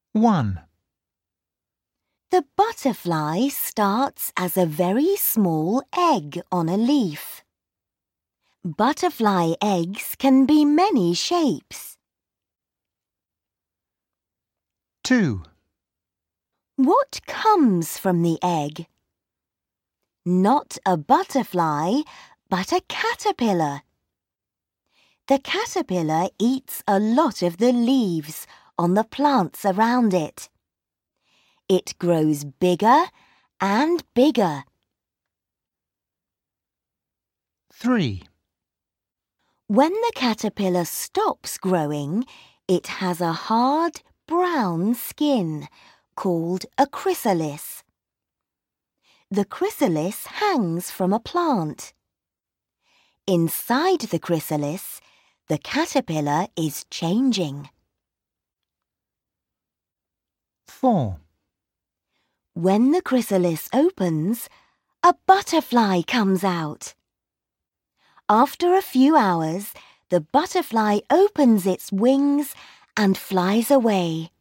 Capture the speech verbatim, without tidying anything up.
one. The butterfly starts as a very small egg on a leaf. Butterfly eggs can be many shapes. two. What comes from the egg? Not a butterfly, but a caterpillar. The caterpillar eats a lot of the leaves on the plants around it. It grows bigger and bigger. three. When the caterpillar stops growing, it has a hard, brown skin called a chrysalis. The chrysalis hangs from a plant. Inside the chrysalis, the caterpillar is changing. four. When the chrysalis opens, a butterfly comes out. After a few hours, the butterfly opens its wings and flies away.